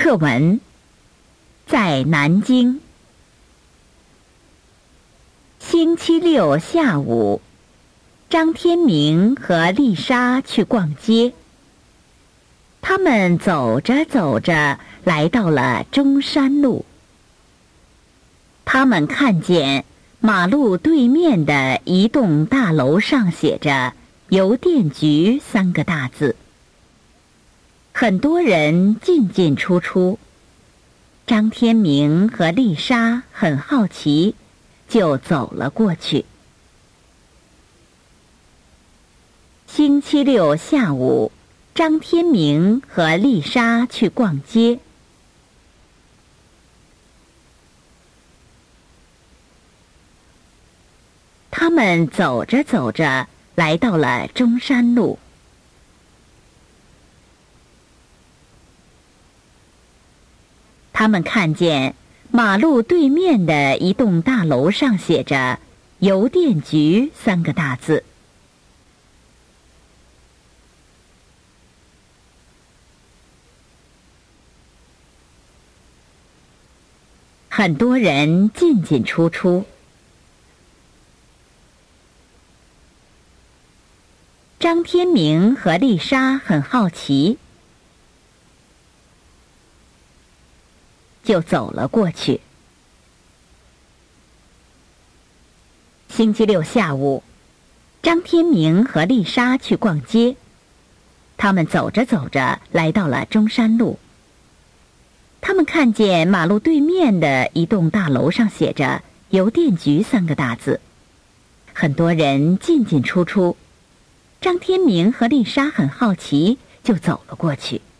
课文在南京。星期六下午，张天明和丽莎去逛街。他们走着走着，来到了中山路。他们看见马路对面的一栋大楼上写着“邮电局”3个大字。很多人进进出出。张天明和丽莎很好奇，就走了过去。星期六下午，张天明和丽莎去逛街。他们走着走着，来到了中山路。他们看见马路对面的一栋大楼上写着“邮电局”3个大字。很多人进进出出。张天明和丽莎很好奇，就走了过去。星期六下午，张天明和丽莎去逛街。他们走着走着，来到了中山路。他们看见马路对面的一栋大楼上写着“邮电局”3个大字。很多人进进出出。张天明和丽莎很好奇，就走了过去。